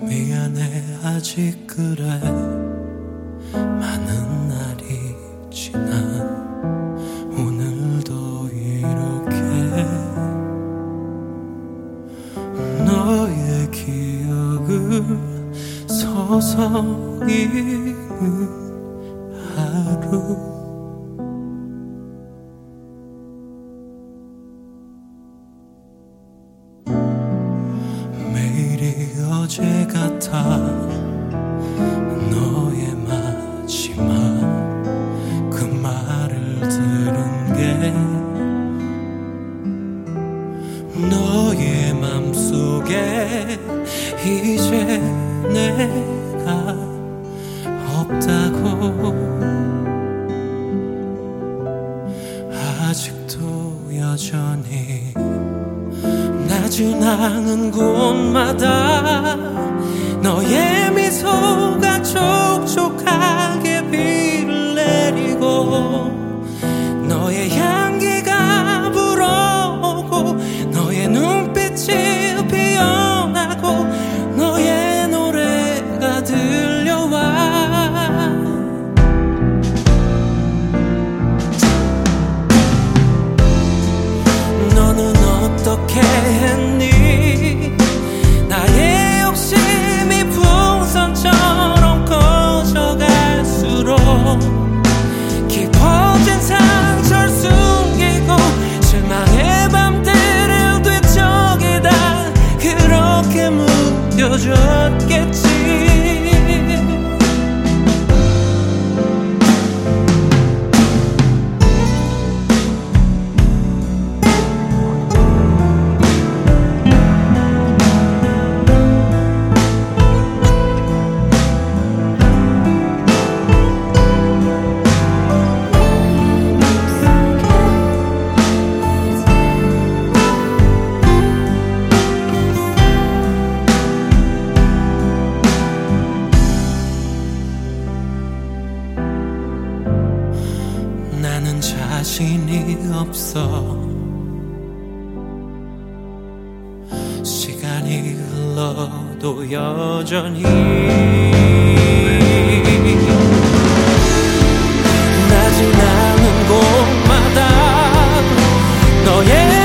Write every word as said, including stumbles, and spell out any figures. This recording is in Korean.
미안해 아직 그래. 많은 날이 지나 오늘도 이렇게 너의 기억을 서성이는 하루. 매일이 어제 같아. 너의 마지막 그 말을 들은 게 너의 맘속에 이제 내가 없다고. 아직도 여전히 나 지나는 곳마다 너의 미소가 촉촉하게 비를 내리고 너의 향기가 불어오고 너의 눈빛이 피어나고 너의 노래가 들려와. 너는 어떻게 했니? 나의 욕심이 풍선처럼 커져갈수록 깊어진 상처를 숨기고 실망의 밤들을 뒤척이다 그렇게 무뎌졌겠지. 나는 자신이 없어. 시간이 흘러도 여전히 나 지나는 곳마다 너의